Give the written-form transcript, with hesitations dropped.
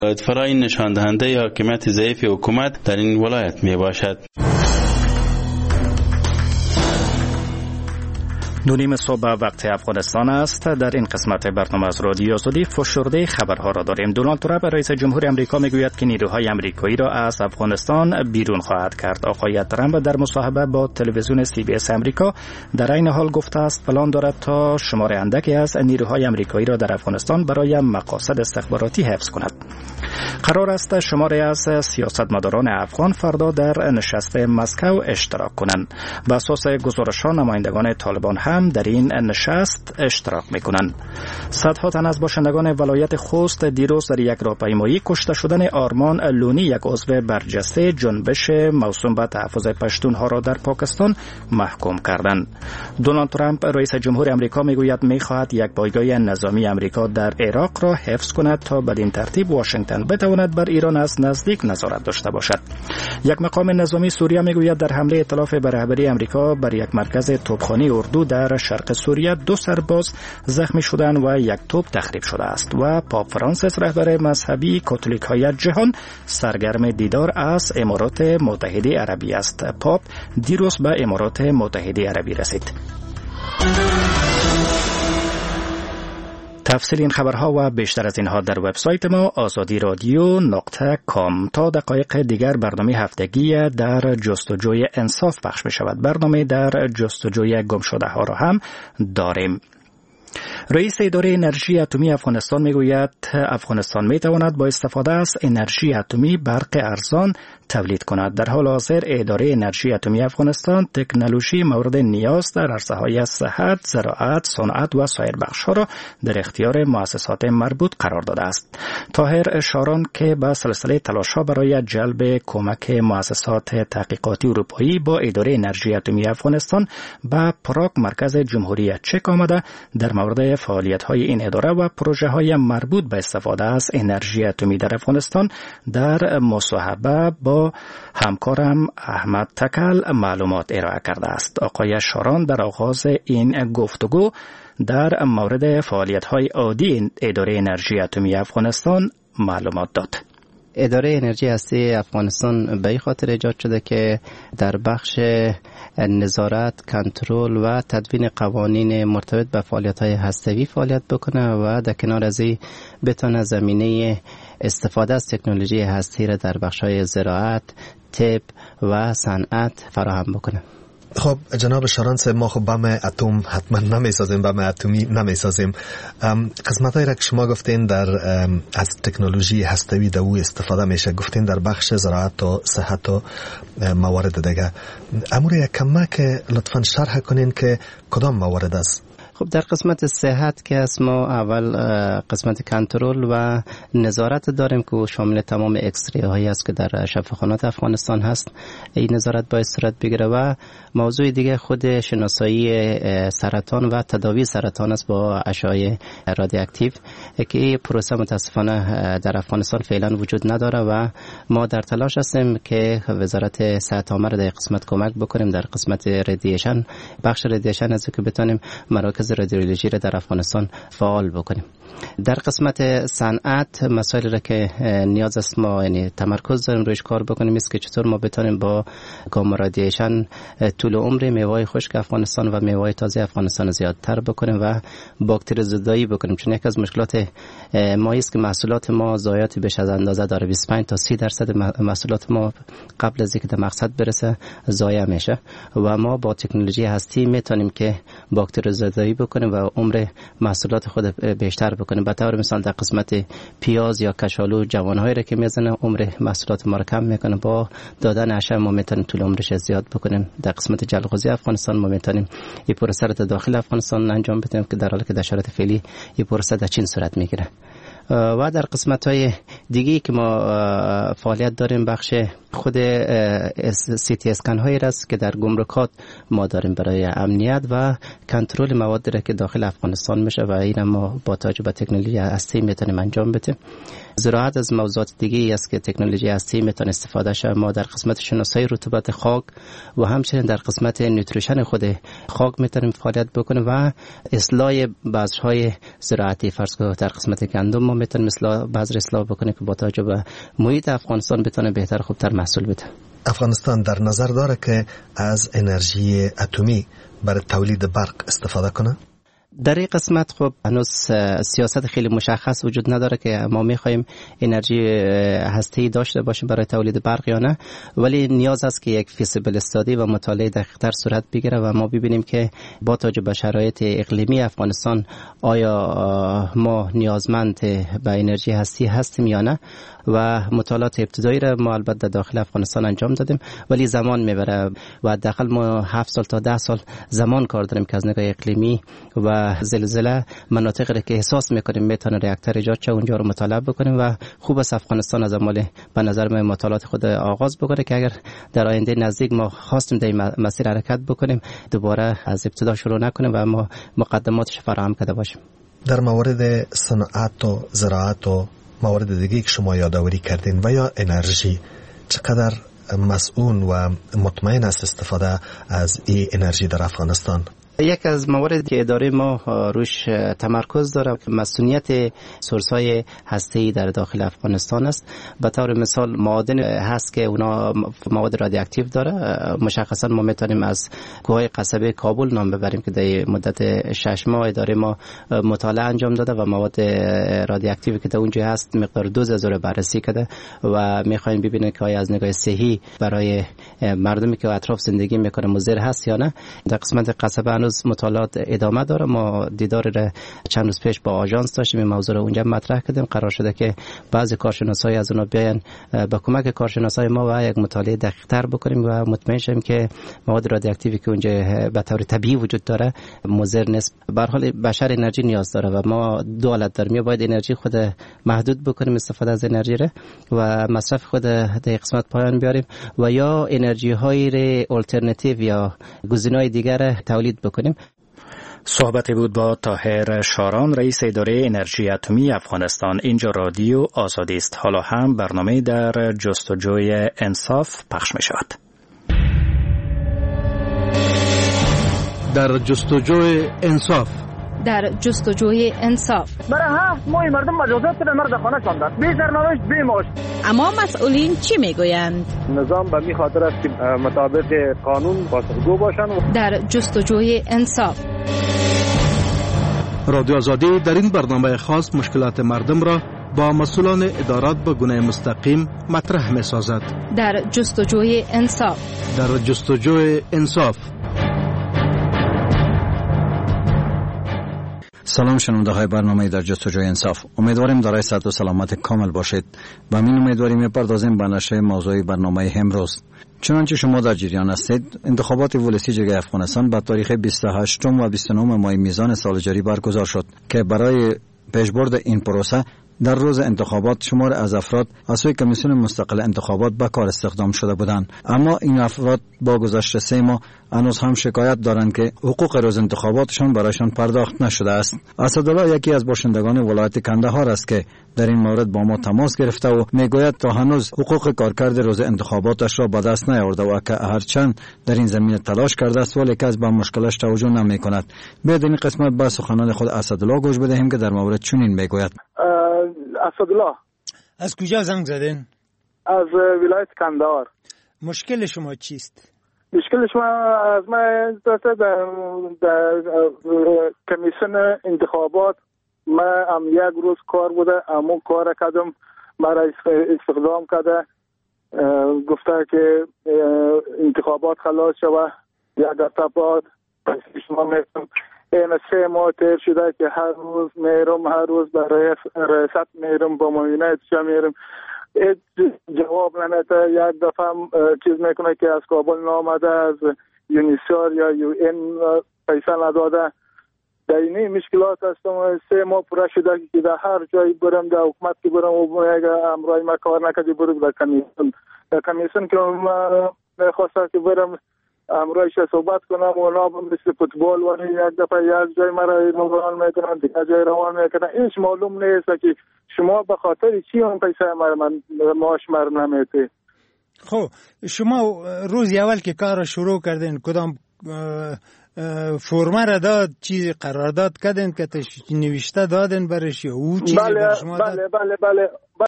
فرای نشان دهنده حاکمیت ضعیف حکومت در این ولایت می باشد. 2:30 صبح وقت افغانستان است. در این قسمت برنامه از رادیو آزادی فشرده خبرها را داریم. دونالد ترامپ رئیس جمهور آمریکا میگوید که نیروهای آمریکایی را از افغانستان بیرون خواهد کرد. آقای ترامپ در مصاحبه با تلویزیون CBS آمریکا در این حال گفته است پلان دارد تا شمار اندکی از نیروهای آمریکایی را در افغانستان برای مقاصد استخباراتی حفظ کند. قرار است شماری از سیاستمداران افغان فردا در نشست مسکو اشتراک کنند. بر اساس گزارش‌ها نمایندگان طالبان هم در این نشست اشتراک می‌کنند. صدها تن از باشندگان ولایت خوست دیروز در یک راهپیمایی کشته شدن آرمان لونی، یک عضو برجسته جنبش موسوم به تحفظ پشتونها را در پاکستان محکوم کردند. دونالد ترامپ رئیس جمهور آمریکا میگوید می‌خواهد یک پایگاه نظامی آمریکا در عراق را حفظ کند تا بدین ترتیب واشنگتن بتواند بر ایران از نزدیک نظارت داشته باشد. یک مقام نظامی سوریه میگوید در حمله ائتلاف به رهبری آمریکا بر یک مرکز توپخانه اردو در شرق سوریه 2 سرباز زخمی شدند و یک توپ تخریب شده است. و پاپ فرانسیس رهبر مذهبی کاتولیک‌های جهان سرگرم دیدار از امارات متحده عربی است. پاپ دیروز به امارات متحده عربی رسید. تفصیل این خبرها و بیشتر از اینها در وبسایت ما azadiradio.com. تا دقایق دیگر برنامه هفتگی در جستجوی انصاف پخش می شود. برنامه در جستجوی گمشده ها را هم داریم. رئیس اداره انرژی اتمی افغانستان میگوید افغانستان میتواند با استفاده از انرژی اتمی برق ارزان تولید کند. در حال حاضر اداره انرژی اتمی افغانستان تکنولوژی مورد نیاز در عرصه‌های صحت، زراعت، صنعت و سایر بخش‌ها را در اختیار مؤسسات مربوط قرار داده است. طاهر شاران که با سلسله تلاش‌ها برای جلب کمک مؤسسات تحقیقاتی اروپایی با اداره انرژی اتمی افغانستان به پراگ مرکز جمهوری چک آمده، در مورد فعالیت‌های این اداره و پروژه‌های مربوط به استفاده از انرژی اتمی در افغانستان در مصاحبه با همکارم احمد تکل معلومات ارائه کرده است. آقای شاران در آغاز این گفتگو در مورد فعالیت‌های عادی اداره انرژی اتمی افغانستان معلومات داد. اداره انرژی هستی افغانستان به این خاطر ایجاد شده که در بخش نظارت، کنترل و تدوین قوانین مرتبط به فعالیت‌های هسته‌ای فعالیت بکنه و در کنار از این بتونه زمینه استفاده از تکنولوژی هستی را در بخش‌های زراعت، طب و صنعت فراهم بکنه. خب جناب شاران صاحب، ما خب بم اتم حتما نمیسازیم، بم اتمی نمیسازیم. قسمتایی را که شما گفتین در از تکنولوژی هسته‌ای در او استفاده میشه، گفتین در بخش زراعت و صحت و موارد دیگه. امور یک کمک لطفاً شرح کنین که کدام موارد است؟ خب در قسمت صحت که از ما اول قسمت کنترل و نظارت داریم که شامل تمام اکسری هایی است که در شفاخانات افغانستان هست. این نظارت باید صورت بگیره و موضوع دیگه خود شناسایی سرطان و تداوی سرطان است با اشعه رادیواکتیو که این پروسه متاسفانه در افغانستان فعلا وجود نداره و ما در تلاش هستیم که وزارت صحت عامه در قسمت کمک بکنیم در قسمت رادییشن، بخش رادییشن از که بتونیم مراکز رادیولوژی را در افغانستان فعال بکنیم. در قسمت صنعت مسائلی را که نیاز است ما یعنی تمرکز داریم روش کار بکنیم است که چطور ما بتونیم با گاما رادییشن طول عمر میوه خشک افغانستان و میوه تازه افغانستان زیادتر بکنیم و باکتری زدایی بکنیم، چون یک از مشکلات ما است که محصولات ما ضایعات بیش از اندازه داره. 25 تا 30% محصولات ما قبل از اینکه به مقصد برسه ضایع میشه و ما با تکنولوژی هستی میتونیم که باکتری زدایی بکنیم و عمر محصولات خود بیشتر بکنیم. به طور مثال در قسمت پیاز یا کشالو جوانهایی را که میزنه عمر محصولات ما را کم میکنه، با دادن اشعه ما میتونیم طول عمرش زیاد بکنیم. در قسمت جلغوزی افغانستان ما میتونیم این پروسه را داخل افغانستان انجام بدیم که در حالی که در شرایط فعلی این پروسه در چین صورت میگیره. و در قسمت‌های دیگه که ما فعالیت داریم بخش خود CT اسکن هایی است که در گمرکات ما داریم برای امنیت و کنترل مواد را که داخل افغانستان میشه و این ما با توجه به تکنولوژی هستی میتونیم انجام بدیم. زراعت از موضوعات دیگه است که تکنولوژی هستی میتونه استفاده شه. ما در قسمت شناسایی رطوبت خاک و همچنین در قسمت نیوتریشن خود خاک میتونیم فعالیت بکنیم و اصلاح بذرهای زراعتی، فرض کنید در قسمت گندم ما میتونیم بذر اصلاح بکنیم که با توجه به محیط افغانستان بتونه بهتر خوبتر محصول بده. افغانستان در نظر داره که از انرژی اتمی برای تولید برق استفاده کنه؟ در این قسمت خب هنوز سیاست خیلی مشخص وجود نداره که ما میخوایم انرژی هسته‌ای داشته باشیم برای تولید برق یا نه، ولی نیاز است که یک فیزیبل استادی و مطالعه دقیق‌تر صورت بگیره و ما ببینیم که با توجه به شرایط اقلیمی افغانستان آیا ما نیازمند به انرژی هستی هستیم یا نه. و مطالعات ابتدایی را ما البته داخل افغانستان انجام دادیم، ولی زمان میبره و حداقل ما 7 سال تا 10 سال زمان کار داریم که از نگاه اقلیمی و زلزله مناطقی را که احساس میکنیم میتونه راکتور ایجاد شه اونجا رو مطالعه بکنیم و خوب است افغانستان از اول به نظر من مطالعات خود آغاز بکنه که اگر در آینده نزدیک ما خواستیم در مسیر حرکت بکنیم دوباره از ابتدا شروع نکنیم و ما مقدماتش فراهم کرده باشیم. در مورد صنعت و زراعت و موارد دیگه که شما یادآوری کردین و یا انرژی، چقدر مسئول و مطمئن است استفاده از این انرژی در افغانستان؟ یک از مواردی که اداره ما روش تمرکز داره مسئولیت سورس‌های هسته‌ای در داخل افغانستان است. به طور مثال معادن هست که اونا مواد رادیواکتیو داره. مشخصا ما میتونیم از کوههای قصبه کابل نام ببریم که در مدت 6 ماه اداره ما مطالعه انجام داده و مواد رادیواکتیوی که در اونجا هست مقدار 2000 بررسی کرده و میخوایم ببینیم که آیا از نگاه صحی برای مردمی که اطراف زندگی میکنه مضر هست یا نه. در قسمت قصبه هنوز مطالعات ادامه داره. ما دیدار را چند روز پیش با آژانس داشتیم، این موضوع رو اونجا مطرح کردیم. قرار شده که بعضی کارشناسای از اونها بیان با کمک کارشناسای ما و یک مطالعه دقیق‌تر بکنیم و مطمئن شیم که مواد رادیواکتیوی که اونجا به طور طبیعی وجود داره مضر نیست. به هر حال بشر انرژی نیاز داره و ما دو حالت داریم، یا باید انرژی خود محدود بکنیم استفاده از انرژی را و مصرف خود در قسمت پایان بیاریم و یا انرژی های آلترناتیو یا گزینه‌های دیگر تولید بکنیم. صحبتی بود با طاهر شاران، رئیس اداره انرژی اتمی افغانستان. اینجا رادیو آزادی است. حالا هم برنامه در جستجوی انصاف پخش می شود. در جستجوی انصاف. در جستجوی انصاف. برای 7 ماه مردم مجازات به مرد خانه شدند، بی سرنوشت بی معاش. اما مسئولین چی میگویند؟ نظام به می خاطر است که مطابق قانون پاسخگو باشند. در جستجوی انصاف. رادیو آزادی در این برنامه خاص مشکلات مردم را با مسئولان ادارات به گونه مستقیم مطرح می سازد. در جستجوی انصاف. در جستجوی انصاف. سلام شنونده های برنامه در جستجوی انصاف. امیدواریم دارای صحت و سلامت کامل باشید. و همین امیدواری میپردازیم به نشر موضوع برنامه امروز. چنانچه شما در جریان هستید، انتخابات ولسی جگه افغانستان به تاریخ 28 و 29 ماه میزان سال جاری برگزار شد که برای پیشبرد این پروسه در روز انتخابات شمار از افراد از سوی کمیسیون مستقل انتخابات به کار استخدام شده بودند، اما این افراد با گذشت 3 ماه هنوز هم شکایت دارند که حقوق روز انتخاباتشان برایشان پرداخت نشده است. اسدالله یکی از باشندگان ولایت کندهار است که در این مورد با ما تماس گرفته و میگوید تا هنوز حقوق کارکرد روز انتخاباتش را به دست نیاورده و که هرچند در این زمینه تلاش کرده است ولی کس به مشکلش توجه نمیکند. بیاید این قسمت به سخنان خود اسدالله گوش بدهیم که در مورد چنین میگوید. اسدالله، از کجا زنگ زدین؟ از ولایت کندهار. مشکل شما چیست؟ مشکل شما از من در کمیسیون انتخابات من هم یک روز کار بوده، اما کار کردم، مرا استخدام کرده، گفته که انتخابات خلاص شوه، یک هفته بعد شما میتونم. این 3 ماه تیر شده که هر روز میرم، هر روز برای ریاست میرم، با معاینه میرم، جواب نمیده. یک دفعه چیز میکنه که از کابل نامده، از یونیسار یا UN پیسه نداده. در این مشکلات هستم. 3 ماه پوره شده که در هر جایی برم، در حکومت که برم و امرای ما کار نکردی برو در کمیسیون که ما خواستم که برم امرایش صحبت کنم و اونا مثل فوتبال و یک دفعه یک جای مرا روان میکنن، دیگه جای روان میکنن. هیچ معلوم نیست که شما به خاطر چی اون پیسه من معاش مر نمیته. خب شما روز اول که کار شروع کردین کدام فرما را داد، چیز قرارداد کردین که نوشته دادن برش یا او چیزی بر شما داد؟ بله